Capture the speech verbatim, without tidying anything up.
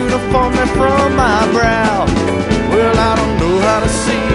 uniformly from my brow. Well, I don't know how to see